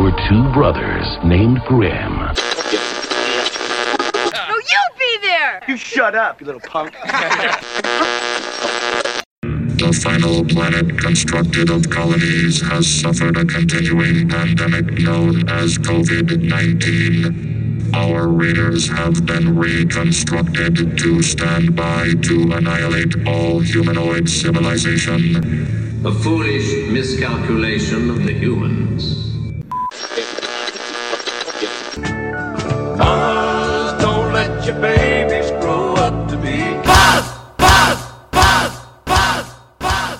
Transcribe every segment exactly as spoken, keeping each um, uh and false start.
were two brothers named Grimm. No, you be there! You shut up, you little punk. The final planet constructed of colonies has suffered a continuing pandemic known as COVID nineteen. Our raiders have been reconstructed to stand by to annihilate all humanoid civilization. A foolish miscalculation of the humans. Mamas, don't let your babies grow up to be Buzz! Buzz! Buzz! Buzz! Buzz!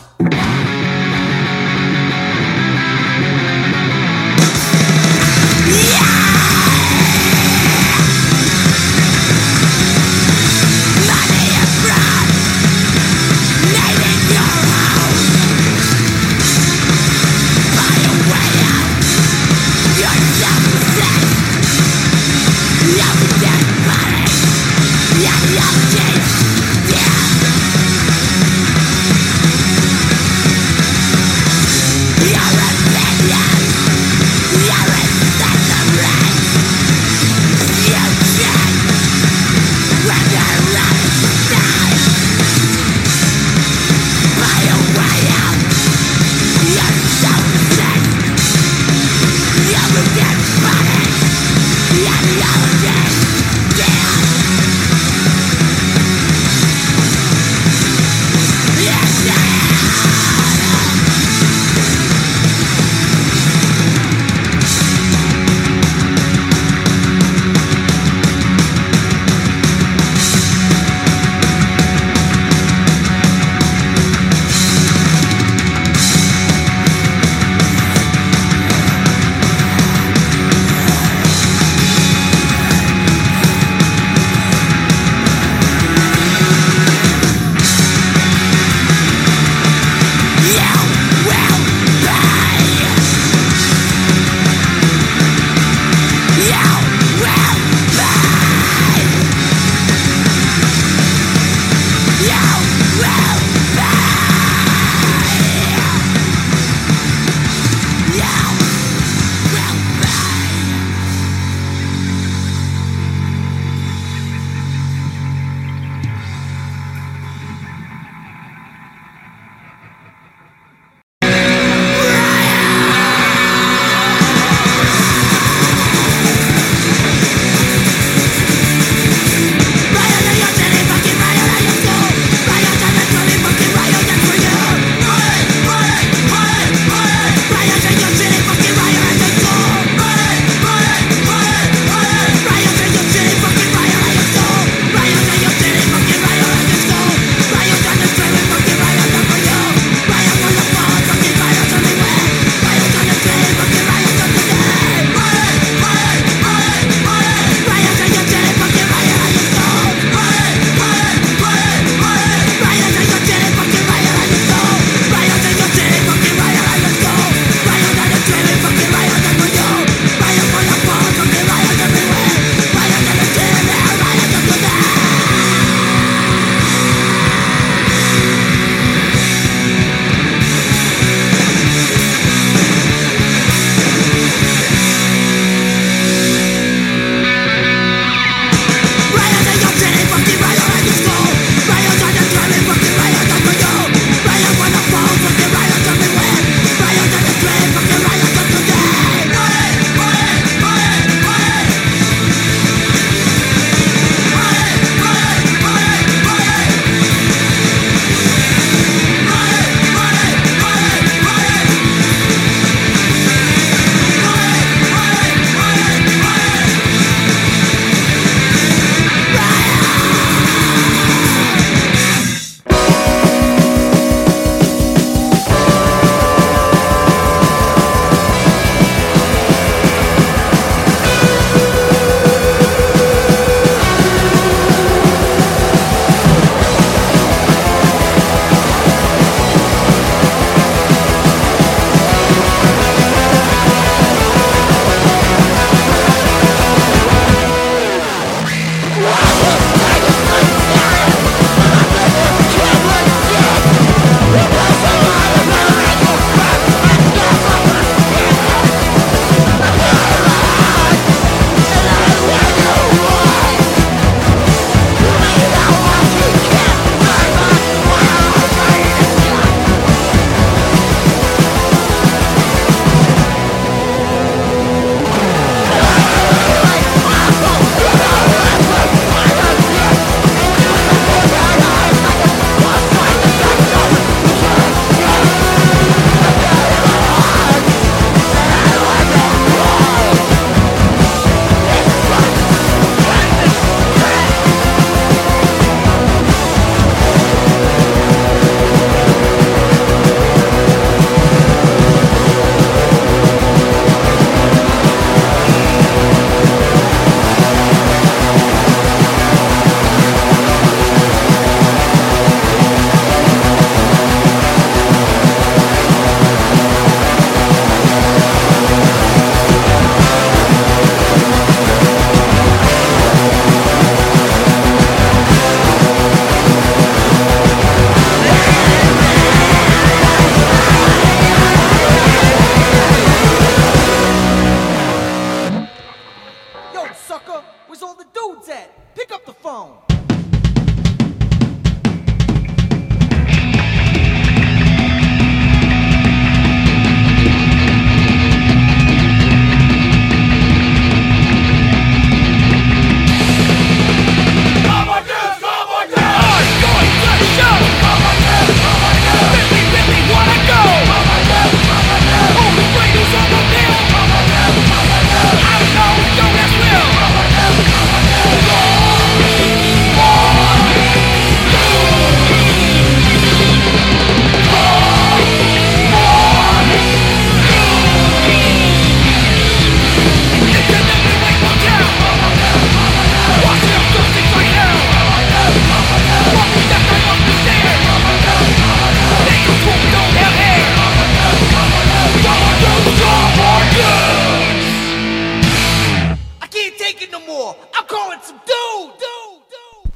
shit no more. I'm calling some dude, dude, dude,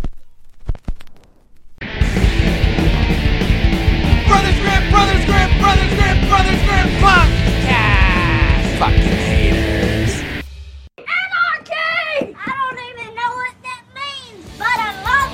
dude. Brothers Grip, Brothers Grip, Brothers Grip, Brothers Grip podcast. Fucking haters. Anarchy! I don't even know what that means, but I love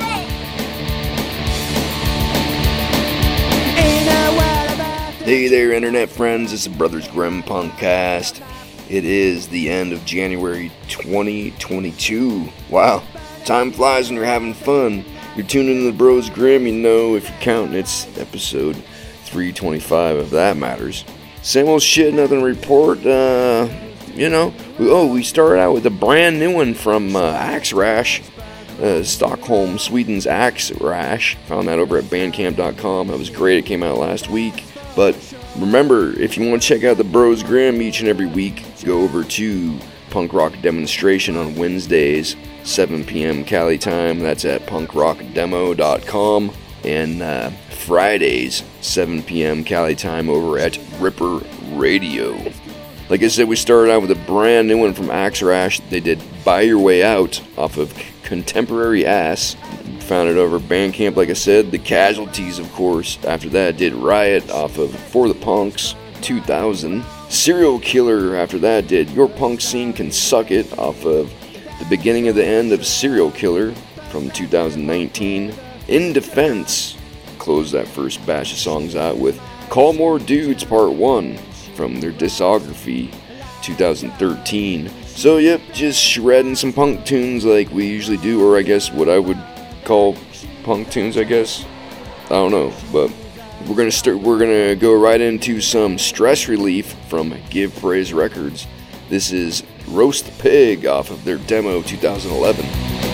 it. Hey there, internet friends. It's the Brothers Grimm Punkcast. It is the end of January twenty twenty-two. Wow, time flies when you're having fun. You're tuning in to the Bros Grimm, you know, if you're counting, it's episode three twenty-five, if that matters. Same old shit, nothing to report. Uh, you know, we, oh, we started out with a brand new one from uh, Axe Rash. Uh, Stockholm, Sweden's Axe Rash. Found that over at bandcamp dot com. That was great. It came out last week. But remember, if you want to check out the Bros Grimm each and every week, go over to Punk Rock Demonstration on Wednesdays, seven p.m. Cali time. That's at punk rock demo dot com. And uh, Fridays, seven p.m. Cali time over at Ripper Radio. Like I said, we started out with a brand new one from Axe Rash. They did Buy Your Way Out off of Contemporary Ass. Found it over Bandcamp, like I said. The Casualties, of course, after that did Riot off of For the Punks two thousand. Serial Killer after that did Your Punk Scene Can Suck It off of The Beginning of the End of Serial Killer from two thousand nineteen. In Defense closed that first batch of songs out with Call More Dudes Part one from their discography two thousand thirteen. So yep, just shredding some punk tunes like we usually do, or I guess what I would call punk tunes, I guess. I don't know, but we're gonna start. We're gonna go right into some Stress Relief from Give Praise Records. This is Roast the Pig off of their demo two thousand eleven.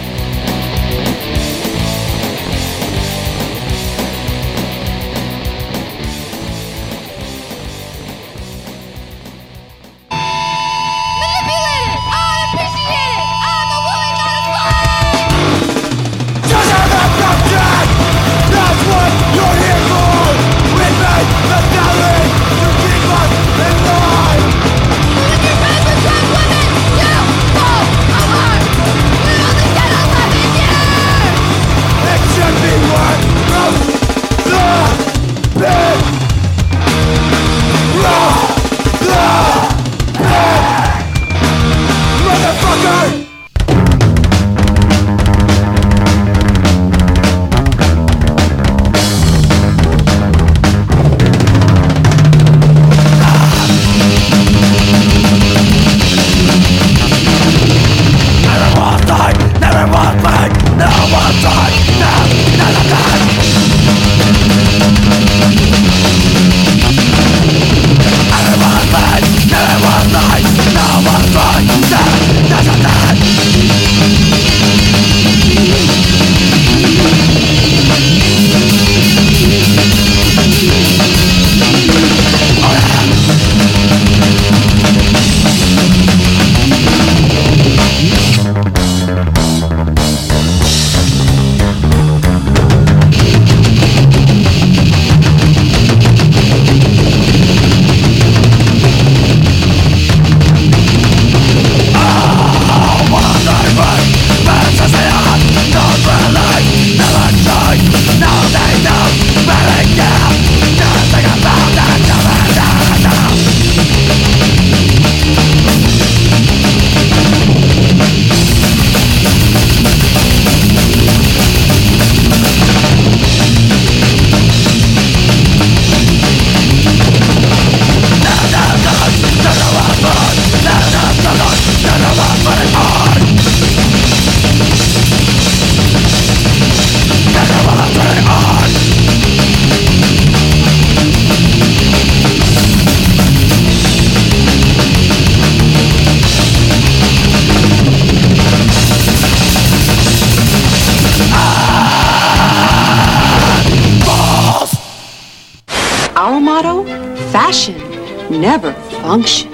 Our motto, fashion, never function.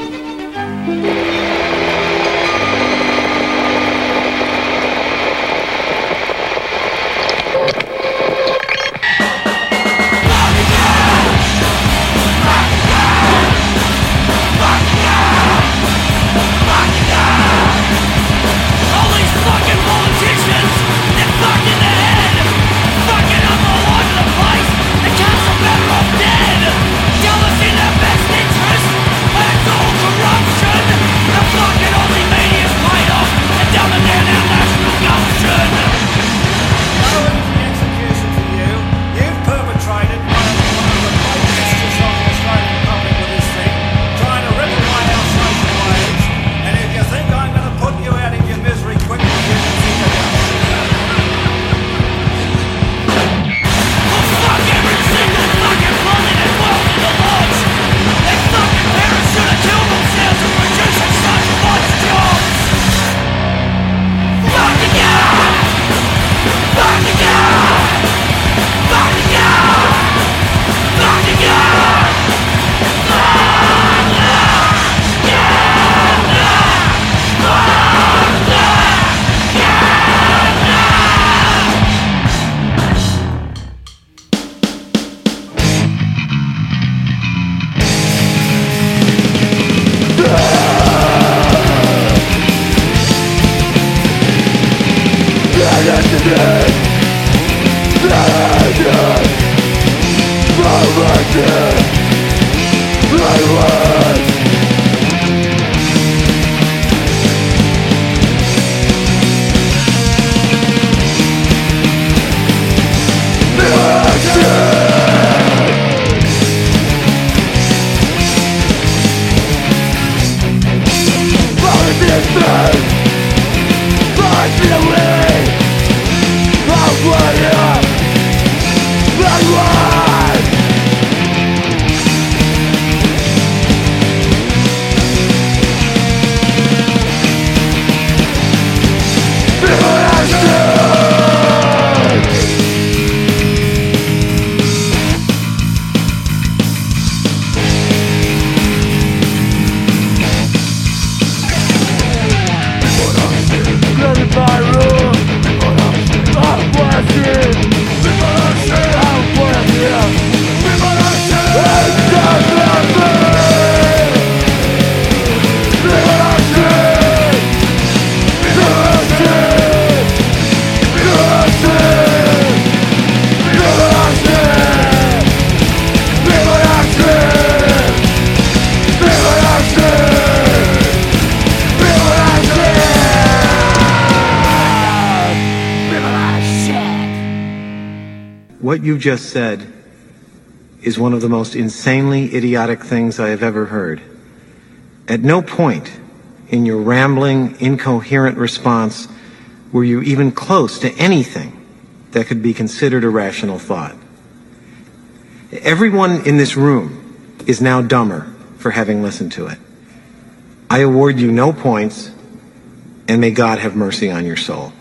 What you just said is one of the most insanely idiotic things I have ever heard. At no point in your rambling, incoherent response were you even close to anything that could be considered a rational thought. Everyone in this room is now dumber for having listened to it. I award you no points, and may God have mercy on your soul.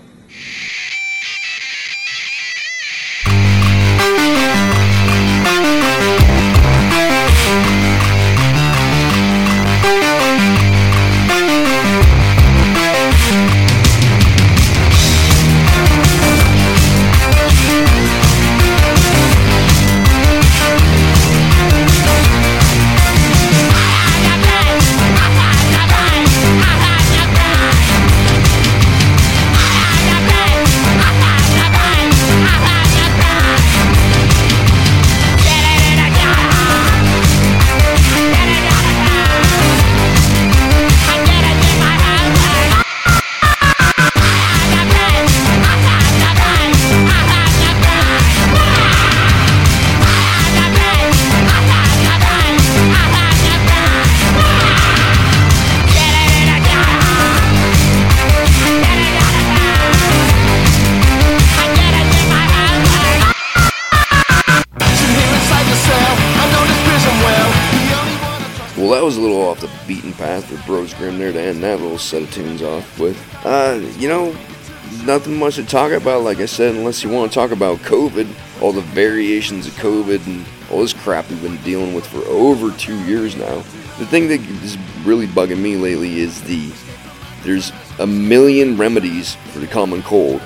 Well, that was a little off the beaten path for Bros Grim there to end that little set of tunes off with. Uh, you know, nothing much to talk about, like I said, unless you want to talk about COVID, all the variations of COVID and all this crap we've been dealing with for over two years now. The thing that is really bugging me lately is the, there's a million remedies for the common cold,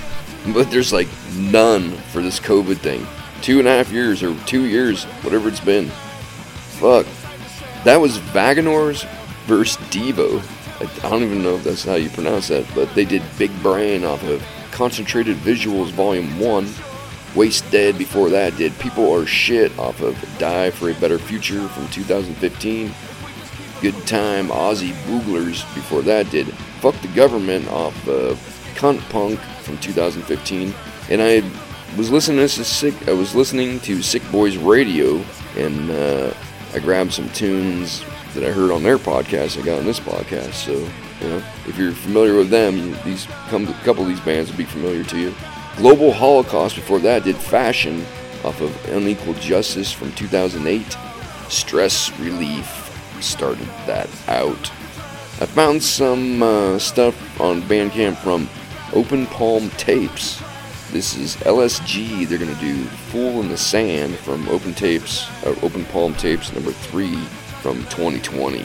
but there's like none for this COVID thing. Two and a half years or two years, whatever it's been. Fuck. That was Vaginors versus Devo. I don't even know if that's how you pronounce that, but they did Big Brain off of Concentrated Visuals Volume one. Waste Dead before that did People Are Shit off of Die for a Better Future from two thousand fifteen. Good Time Ozzy Booglers before that did Fuck the Government off of Cunt Punk from two thousand fifteen. And I was listening to Sick. I was listening to Sick Boys Radio, and uh, I grabbed some tunes that I heard on their podcast. I got on this podcast, so you know, if you're familiar with them, these come a couple of these bands will be familiar to you. Global Holocaust before that did Fashion off of Unequal Justice from two thousand eight. Stress Relief started that out. I found some uh, stuff on Bandcamp from Open Palm Tapes. This is L S G. They're going to do Fool in the Sand from Open Tapes, uh, Open Palm Tapes number three from twenty twenty.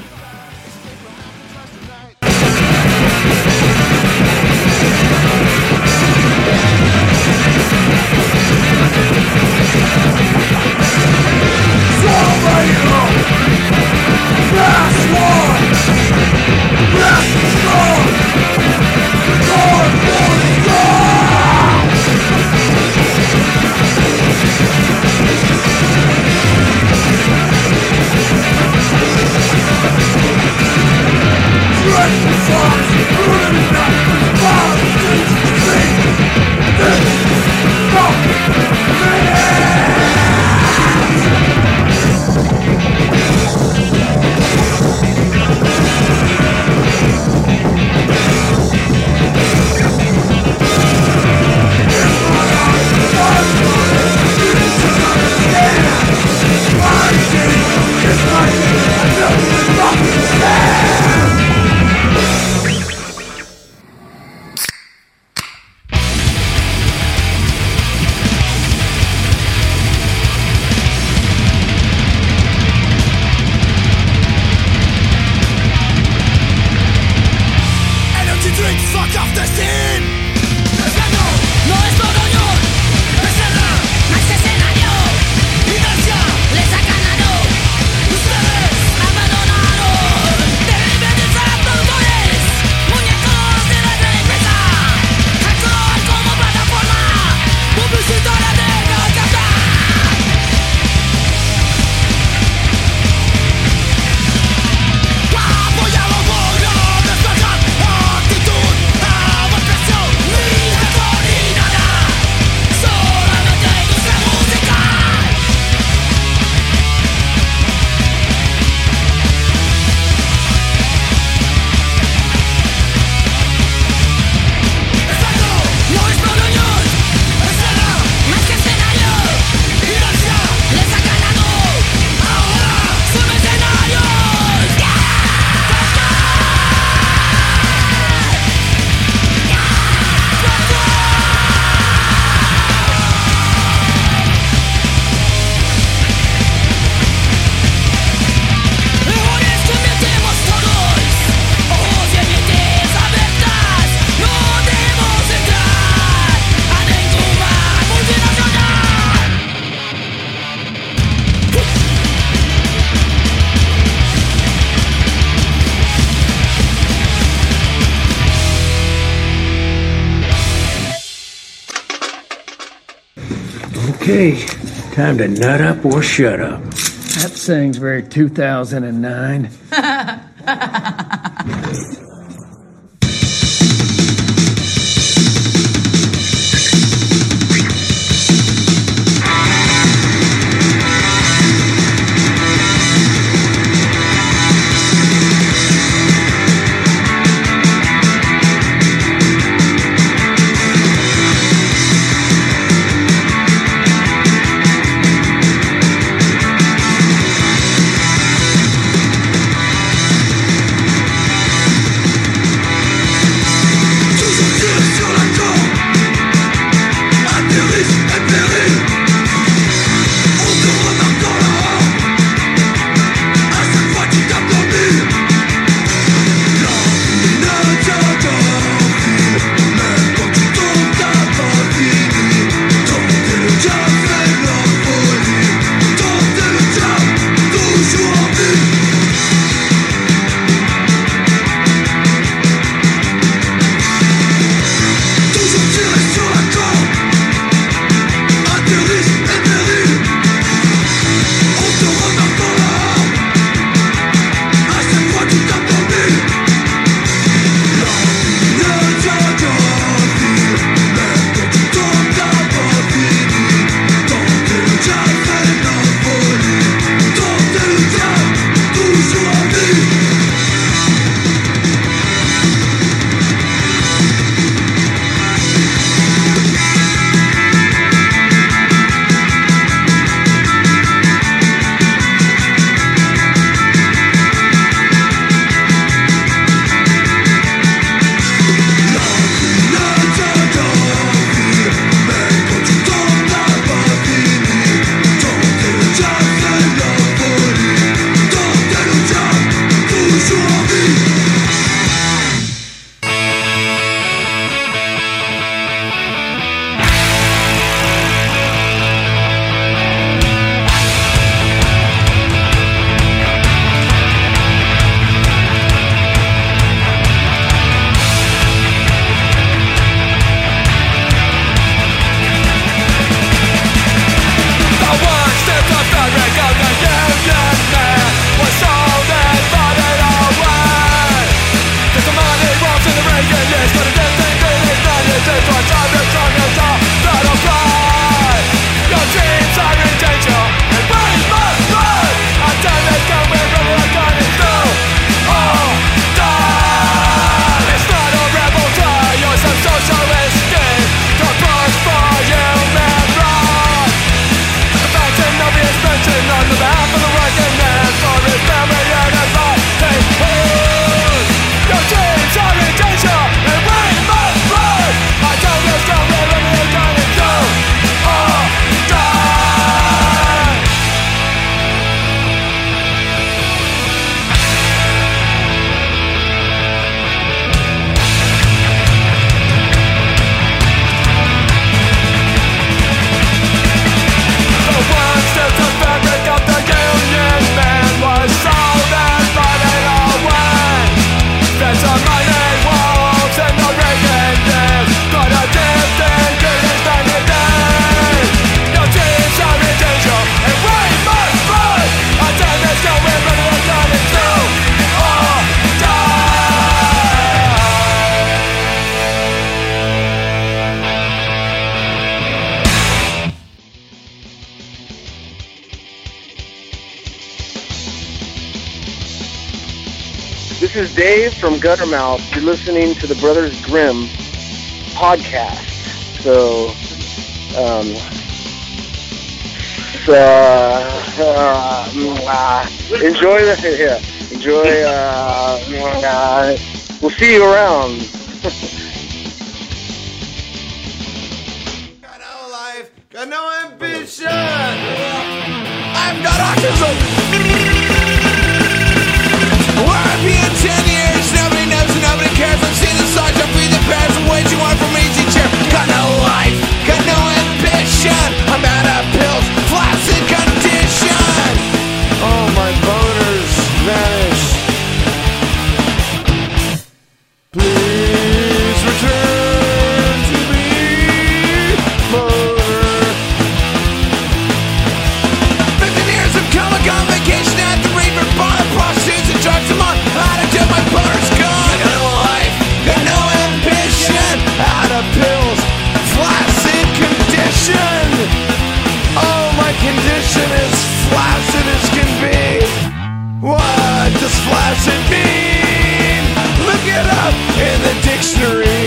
We'll be right back. Okay, time to nut up or shut up. That saying's very two thousand nine. This is Dave from Guttermouth. You're listening to the Brothers Grimm podcast. So, um, so, uh, uh, enjoy the, yeah, enjoy, uh, uh, we'll see you around. Got no life, got no ambition. I've got autism. Where I've been ten years, nobody knows and nobody cares. I've seen the signs, I've read the prayers, and what you want from me, teacher. Got no life, got no ambition. I'm out of pills, flaccid condition. Oh, my boners vanish. Please return to me, boner. Fifteen years of comic on vacation at the Reaper Bar, prostitutes and drugs. I'm on how to do my boner's gone. Got no life, got no ambition. Out of pills, flaccid condition. Oh, my condition is flaccid as can be. What does flaccid mean? Look it up in the dictionary.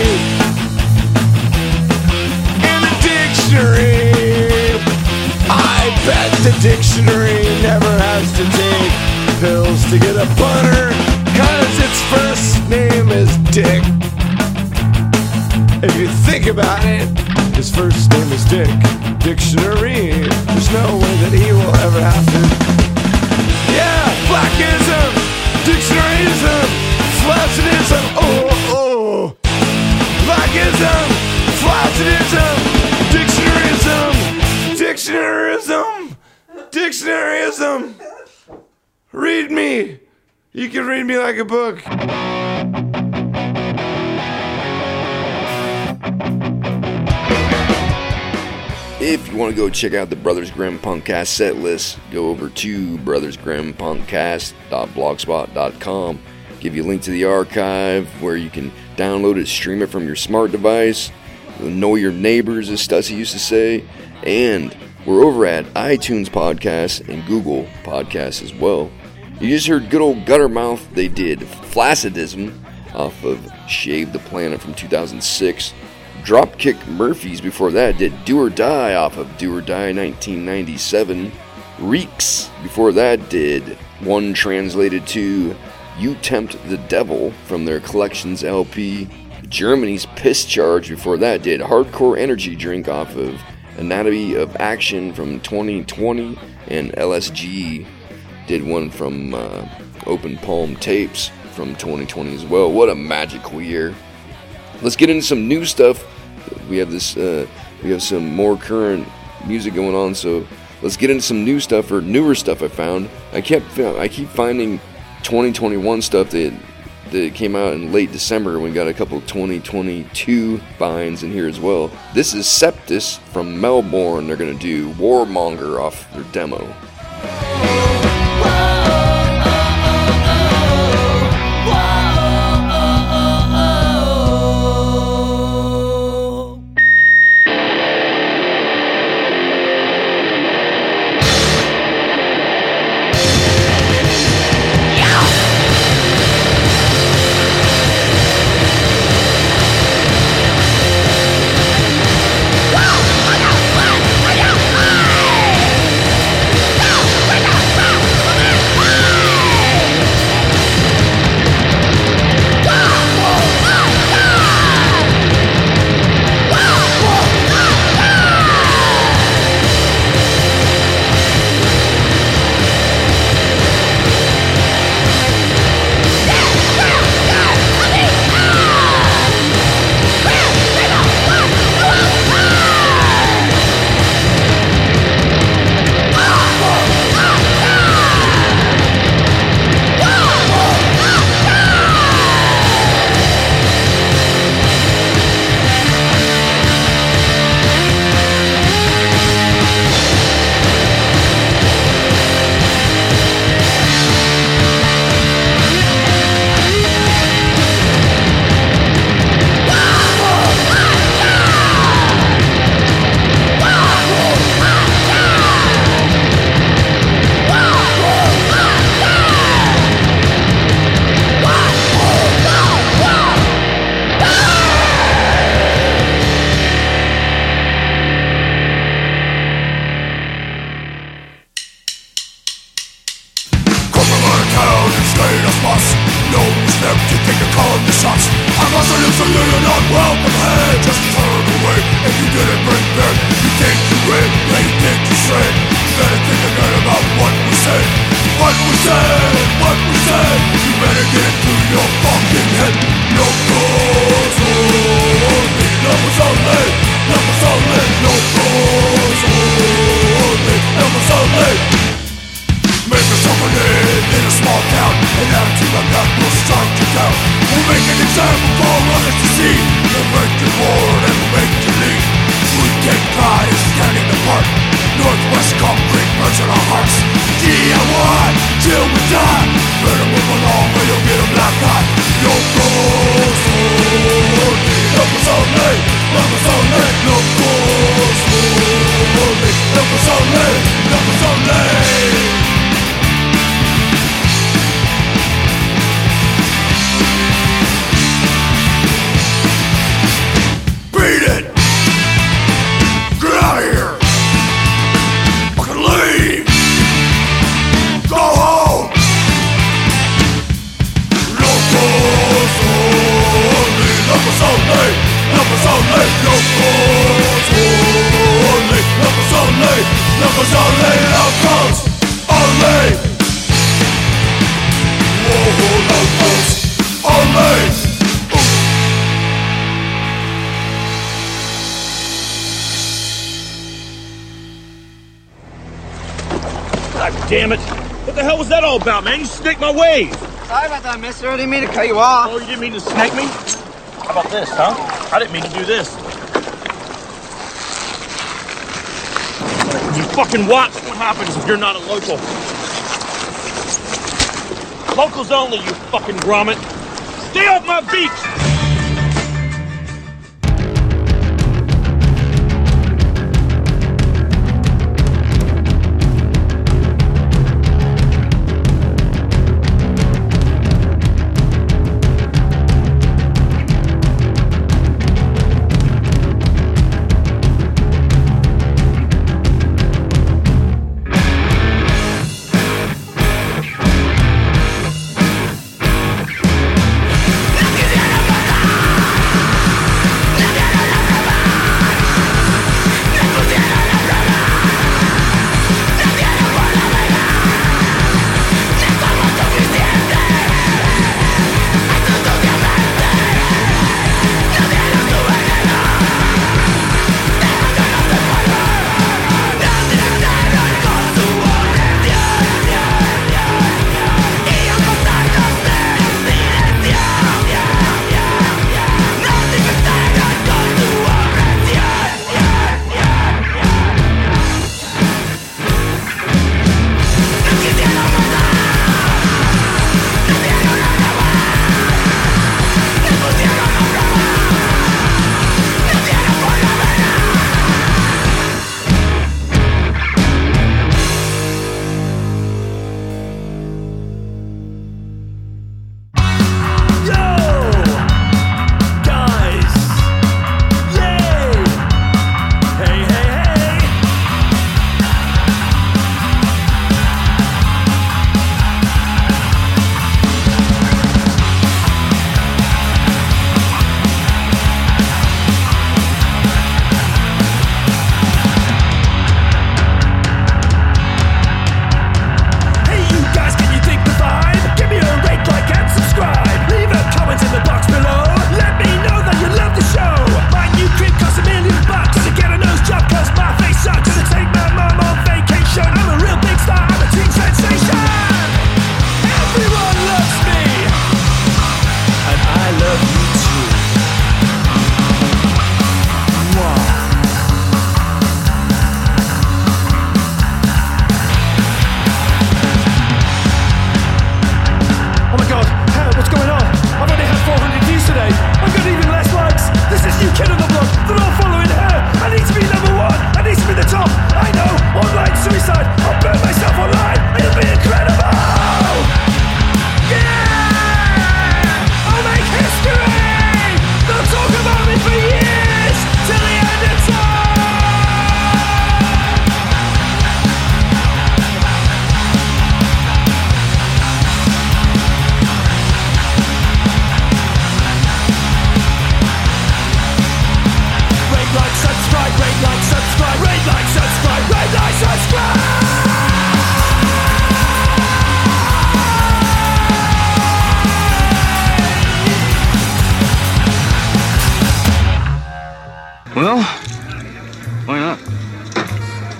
In the dictionary. I bet the dictionary never has to take pills to get a boner, cause its first name is Dick. If you think about it, his first name is Dick. Dictionary. There's no way that he will ever have to. Yeah, blackism, dictionaryism, flaccidism, oh, oh. Blackism, flaccidism, dictionaryism, dictionaryism, dictionaryism. Read me. You can read me like a book. If you want to go check out the Brothers Grimm Punkcast set list, go over to brothers grimm punkcast dot blogspot dot com. Give you a link to the archive where you can download it, stream it from your smart device. Know your neighbors, as Stussy used to say. And we're over at iTunes Podcasts and Google Podcasts as well. You just heard good old Guttermouth. They did Flaccidism off of Shave the Planet from two thousand six. Dropkick Murphys before that did Do or Die off of Do or Die nineteen ninety-seven. Reeks before that did one translated to You Tempt the Devil from their Collections L P. Germany's Piss Charge before that did Hardcore Energy Drink off of Anatomy of Action from twenty twenty. And L S G did one from uh, Open Palm Tapes from twenty twenty as well. What a magical year. Let's get into some new stuff. We have this, uh, we have some more current music going on, so let's get into some new stuff or newer stuff I found. I kept, I keep finding twenty twenty-one stuff that that came out in late December. We got a couple twenty twenty-two finds in here as well. This is Septus from Melbourne. They're gonna do Warmonger off their demo. Whoa! a little unwelcome hand. Just turn away if you didn't bring back. You think you read, yeah, you think you said. You better think again about what we said. What we said, what we said. You better get it through your fucking head. No goes only, numbers only, numbers only. No goes only, numbers only. Make yourself a name in a small town. An attitude like that will strike you down. We'll make an example for others to see. We'll break your word and we'll make you leave. We take pride in standing apart. Northwest concrete burns in our hearts. D I Y till we die. Better move along or you'll get a black eye. No goes only, numbers only, numbers only. No goes only, numbers only, numbers only. Beat it! Get out of here! Fucking leave! Go home! No goes only, numbers only, numbers only. No goes only, numbers only, numbers only. No goes only. Whoa, no goes only. God damn it! What the hell was that all about, man? You snaked my wave! Sorry about that, mister. I didn't mean to cut you off. Oh, you didn't mean to snake me? How about this, huh? I didn't mean to do this. You fucking watch what happens if you're not a local. Locals only, you fucking grommet. Stay off my beach!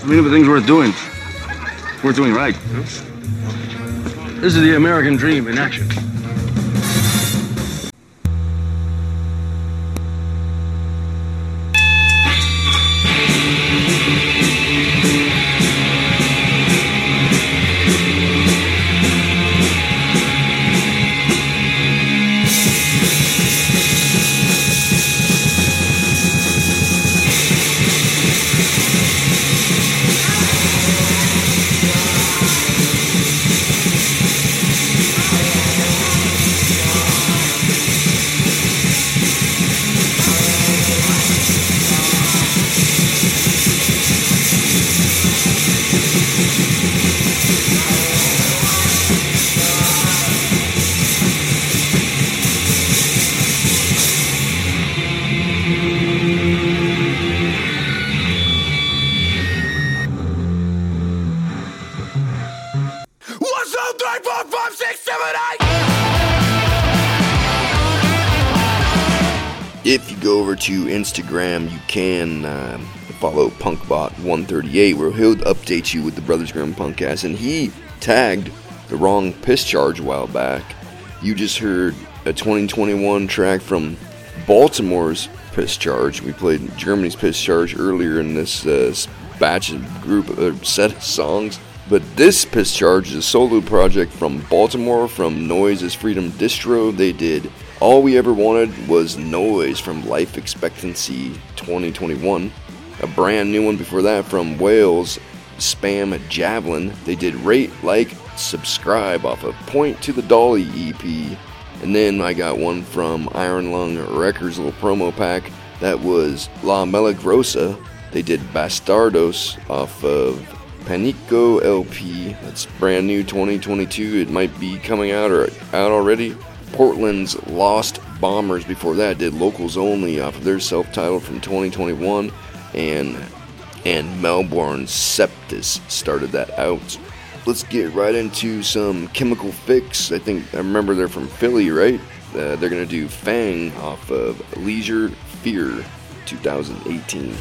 I mean, everything's worth doing. Worth doing right. This is the American dream in action. If you go over to Instagram, you can uh, follow Punkbot one thirty-eight, where he'll update you with the Brothers Grimm Punkcast, and he tagged the wrong Piss Charge a while back. You just heard a twenty twenty-one track from Baltimore's Piss Charge. We played Germany's Piss Charge earlier in this uh, batch of group uh, set of songs. But this Piss Charge is a solo project from Baltimore, from Noise is Freedom Distro. They did All We Ever Wanted Was Noise from Life Expectancy twenty twenty-one. A brand new one before that from Wales, Spam Javelin. They did Rate, Like, Subscribe off of Point to the Dolly E P. And then I got one from Iron Lung Records, little promo pack. That was La Melagrosa. They did Bastardos off of Panico L P. That's brand new twenty twenty-two. It might be coming out or out already. Portland's Lost Bombers before that did Locals Only off of their self-titled from twenty twenty-one. And and Melbourne's Septus started that out. Let's get right into some Chemical Fix. I think, I remember they're from Philly, right? Uh, they're going to do Fang off of Leisure Fear twenty eighteen.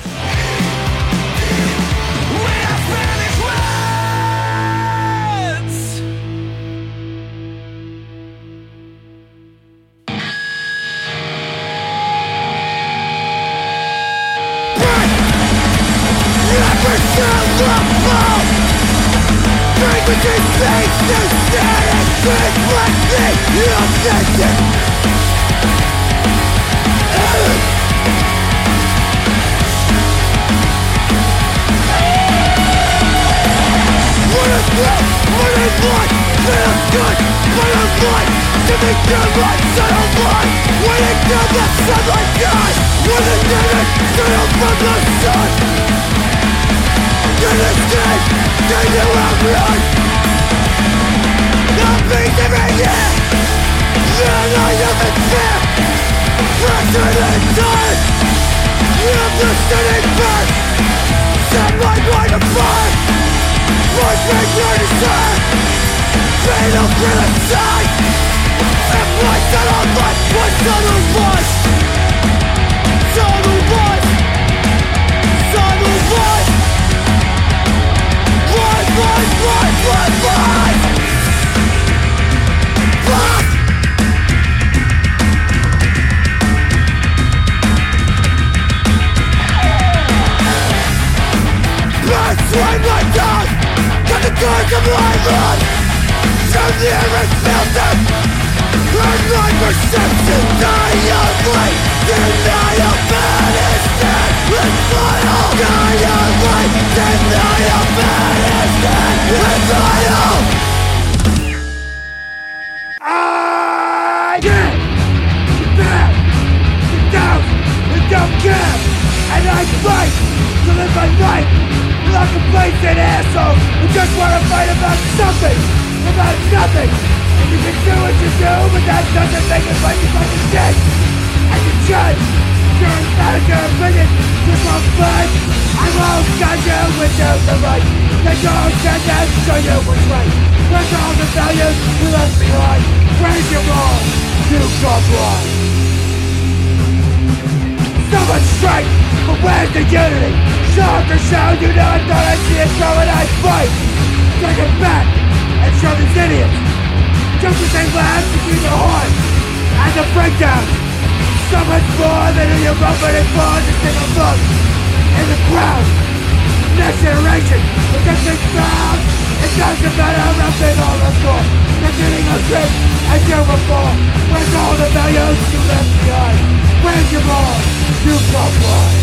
So much strength, but where's the unity? Show after show, you know I thought I'd see it coming, I'd fight. Take it back and show these idiots just as they laugh between the horn and the breakdown. So much more than who you're rumbling for. Just take a look in the crowd. Next generation, but this thing's found. It doesn't matter, roughing all the score. Continuing a trip as you before. Where's all the values you left behind? Where's your ball? You come blind.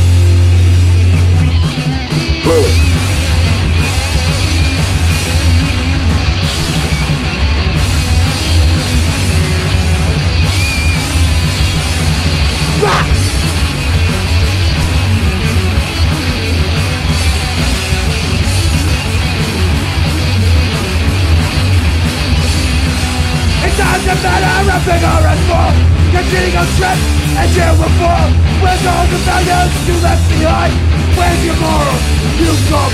It doesn't matter, roughing or small. Continuing a trip as you before. Where's all the values you left behind? Where's your morals? You come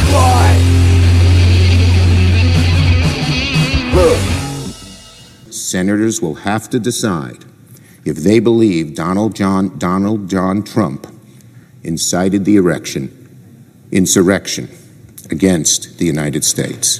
blind. Senators will have to decide if they believe Donald John Donald John Trump incited the erection, insurrection against the United States.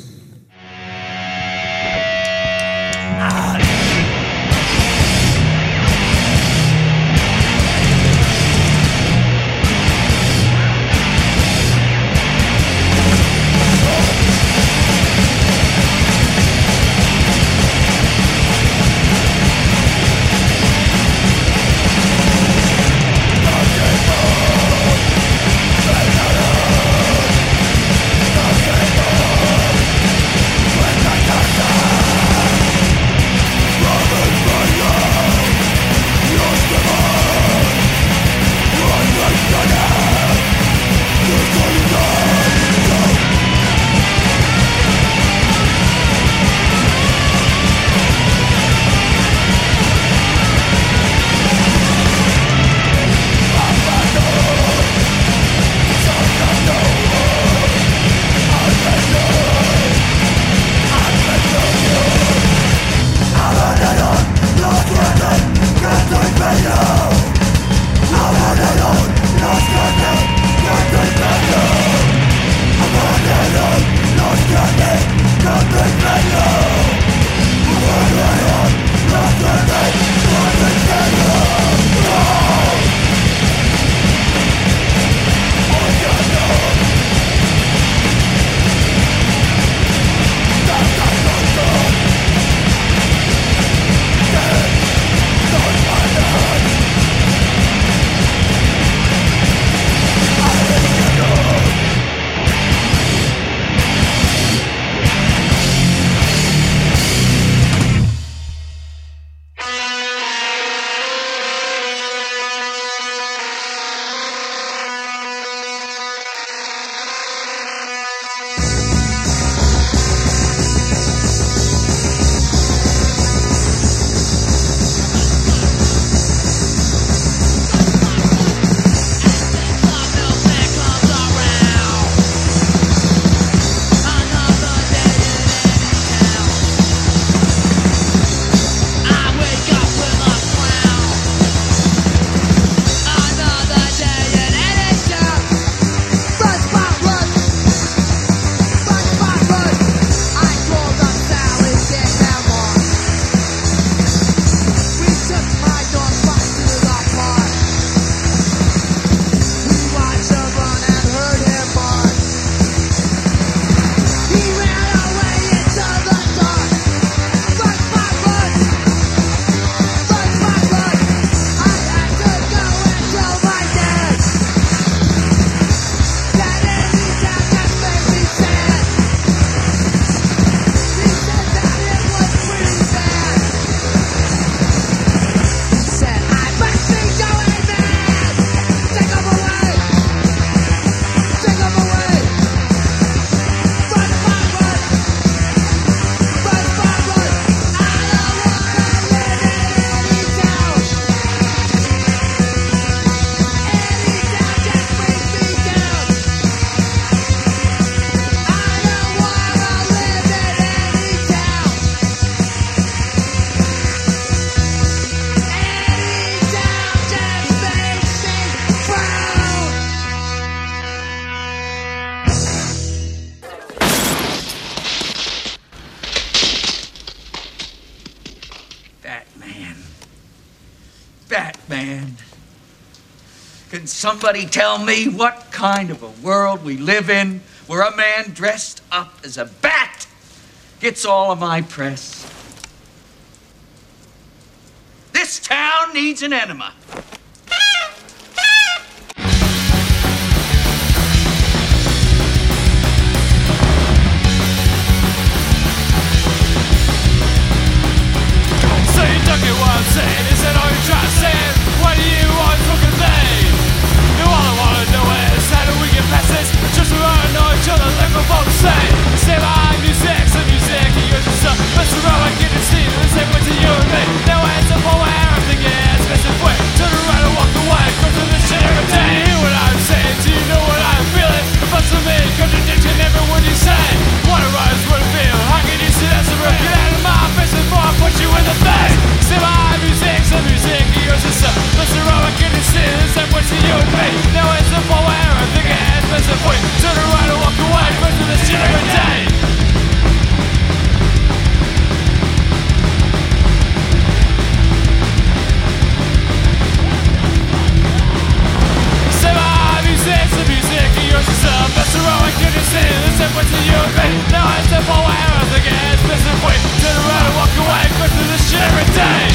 Batman. Batman. Can somebody tell me what kind of a world we live in where a man dressed up as a bat gets all of my press? This town needs an enema. So you don't get what I'm saying, is that all you're trying to say? What do you want fucking thing? You all I wanna know is how do we get past this? Just to run know each other like we're both the same. Say my music, some music, and yours is some. Mess around, I get to see the same way to you and me. Now it's a whole everything is missing way. Turn around and walk away, go through this shit every day. You hear what I'm saying, do you know what I'm feeling? But to me, contradiction every word you say. Wanna rise, what I feel, how can you see that's a real? Get out of my face before I put you in the face. Say my music, some music, and yours is some. Mess around, I get to see the same way to you and me. Now it's a whole everything is missing way. Turn around and walk away, go through this shit every day. Say my music, some music, and yours is some. Mess around, I get to see the same way to you and me. Now it's a whole everything is missing way. Turn around and walk away, go through this shit every day.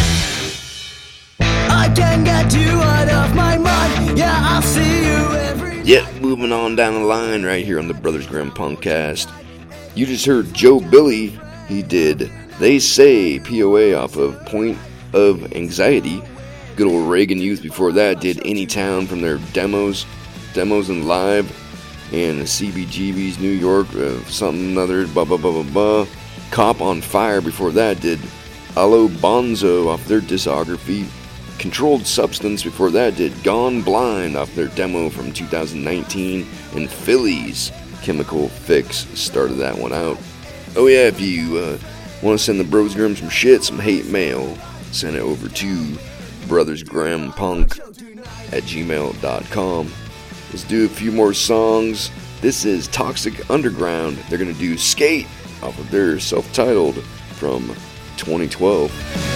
I can't get you out of my mind. Yeah, I'll see you every Yep, moving on down the line right here on the Brothers Grimm Punkcast. You just heard Joe Billy. He did They Say P O A off of Point of Anxiety. Good old Reagan Youth before that did Anytown from their demos, demos and live. And C B G B's New York, uh, something other, blah blah blah blah blah. Cop on Fire before that did Allo Bonzo off their discography. Controlled Substance before that did Gone Blind off their demo from two thousand nineteen, and Phillies Chemical Fix started that one out. Oh yeah, if you uh, want to send the Bros Grimm some shit, some hate mail, send it over to brothersgrimpunk at gmail dot com. Let's do a few more songs. This is Toxic Underground. They're going to do Skate off of their self-titled from twenty twelve.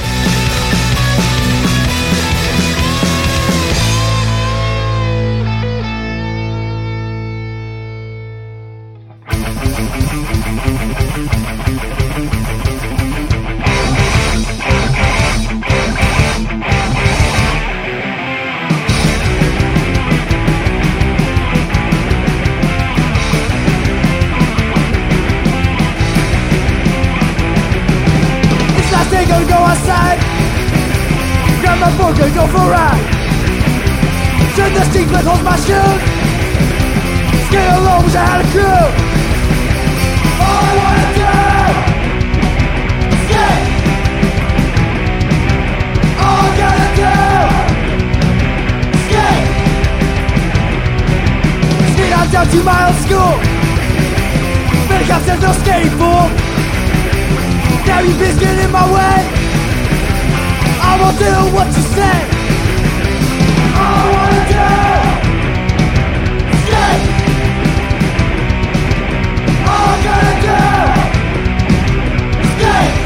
Gonna go outside, grab my book and go for a ride. Turn the steam with hold my shoe. Skate along, wish I had a crew. All I wanna do, skate. All I gotta do, skate. Skate on down to my old school. Better cops, there's no skating, fool. Now you bitch get in my way. I won't do what you say. All I wanna do, skate. All I gotta do, skate.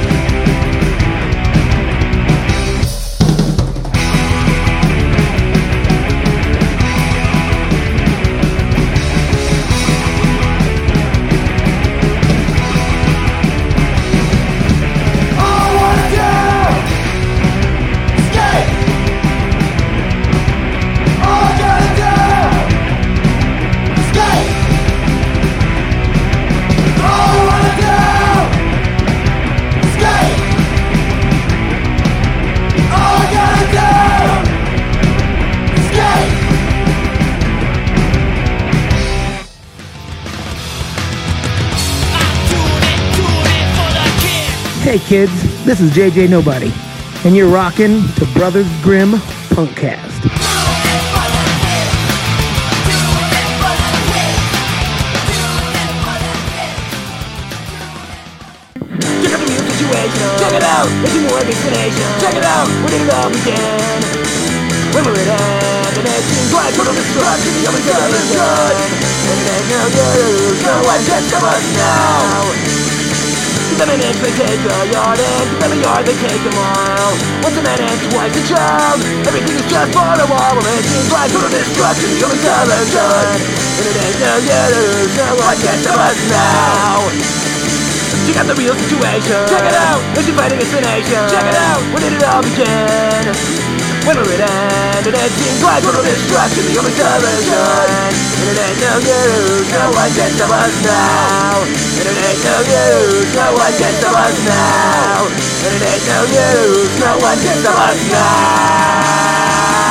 Hey kids, this is J J Nobody, and you're rocking the Brothers Grimm Punkcast. Check out the real situation. Check it out. There's more explanation. Check it out. We're in love again. When we're at the next thing, try to total destruction. The only good is good. And there's no good. No one can stop us now. them an inch, they take a yard, and give them a yard, they take a mile. Once a man and twice a child, everything is just for the wall. Well, it seems like total destruction, the only solution. And it ain't no use, no one gets to us now. Check out the real situation. Check it out. Is she fighting against the nation? Check it out. When did it all begin? When will it end? And it seems like total destruction, the only solution. And it ain't no use, no one gets to us now. And it ain't no use, no one gets to us now. And it ain't no use, no one gets to us now.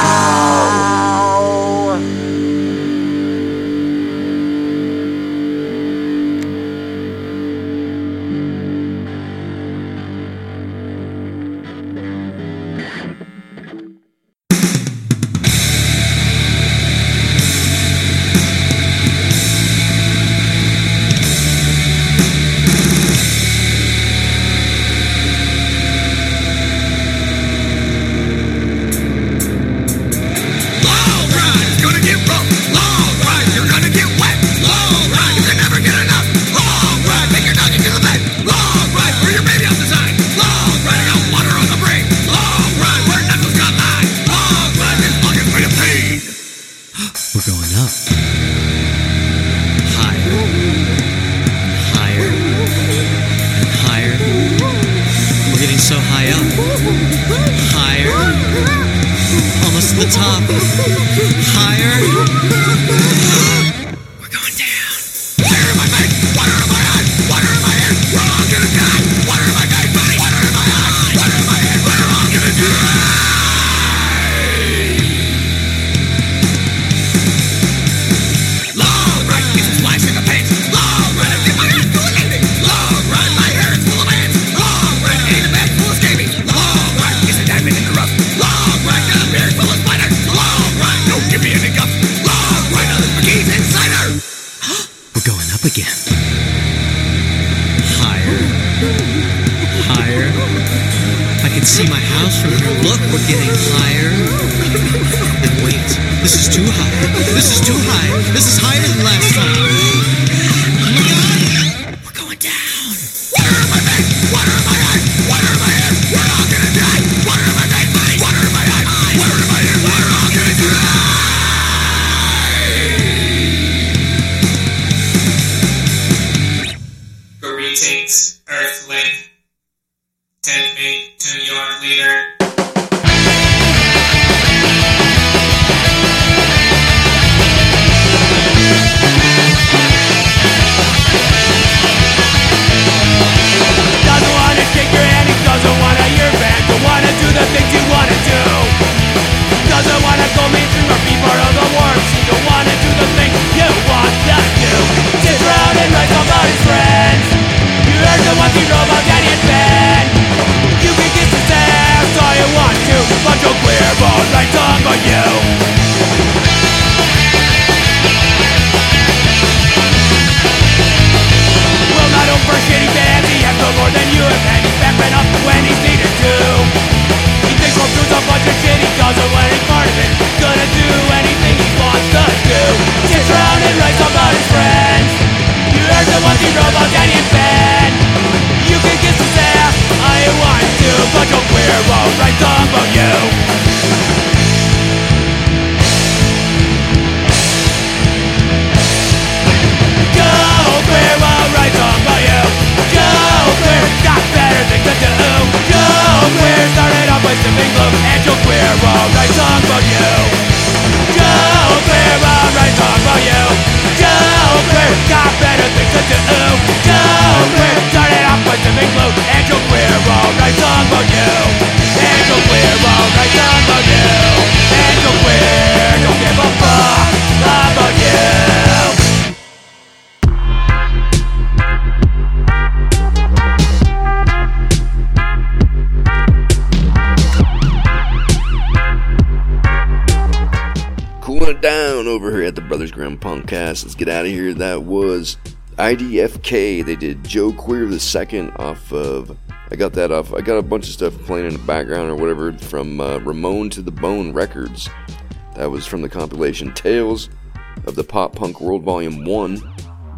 Let's get out of here. That was I D F K. They did Joe Queer the Second off of, I got that off, I got a bunch of stuff playing in the background or whatever from uh, Ramon to the Bone Records. That was from the compilation Tales of the Pop Punk World Volume one.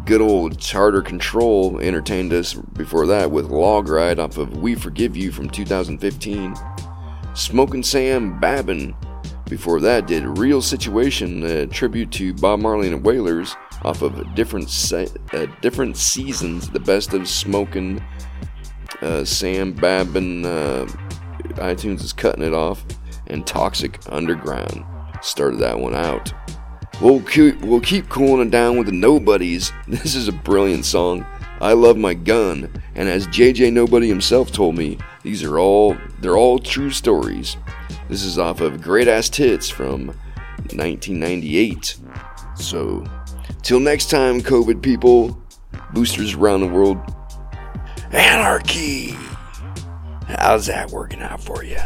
good old Charter Control entertained us before that with Log Ride off of We Forgive You from two thousand fifteen. Smokin' Sam Babin before that did Real Situation, a tribute to Bob Marley and the Wailers off of different se- uh, different seasons, the best of Smokin' uh, Sam Babin. Uh, iTunes is cutting it off, and Toxic Underground started that one out. We'll keep, we'll keep cooling it down with the Nobodies. This is a brilliant song. I Love My Gun, and as J J Nobody himself told me, these are all they're all true stories. This is off of Great Ass Tits from nineteen ninety-eight. So, till next time, COVID people, boosters around the world, anarchy. How's that working out for you?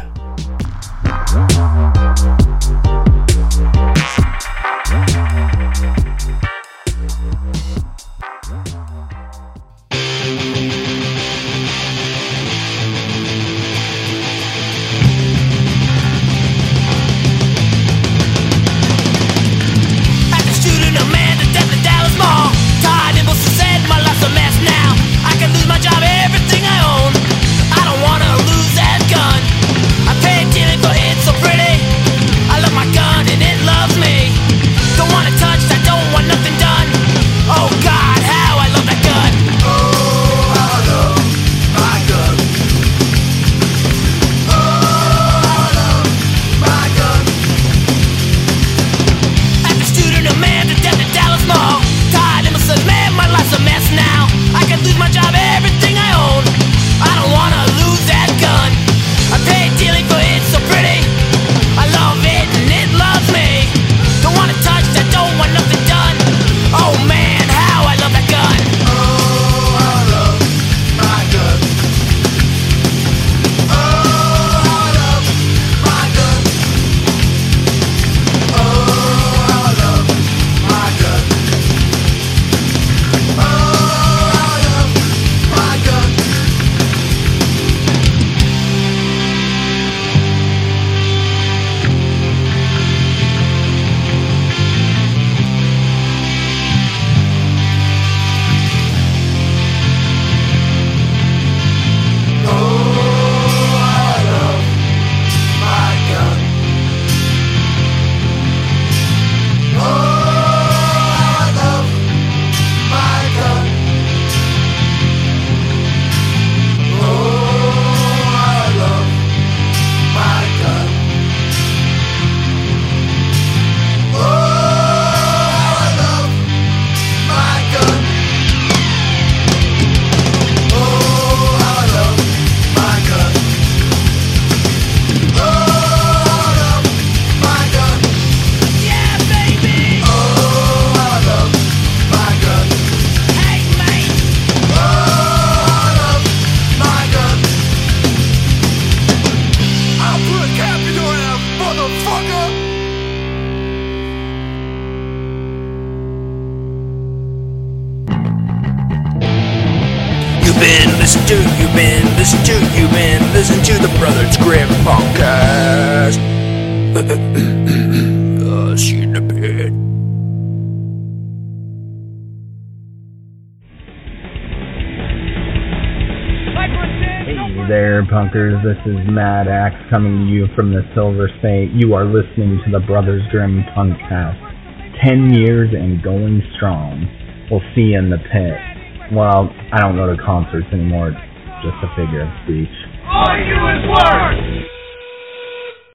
listened to, you've been listened to, you've been listening to the Brothers Grimm podcast. uh, see you in a bit. Hey there, punkers. This is Mad Axe coming to you from the Silver State. You are listening to the Brothers Grimm podcast. Ten years and going strong. We'll see you in the pit. Well, I don't go to concerts anymore. It's just a figure of speech. All you do is work!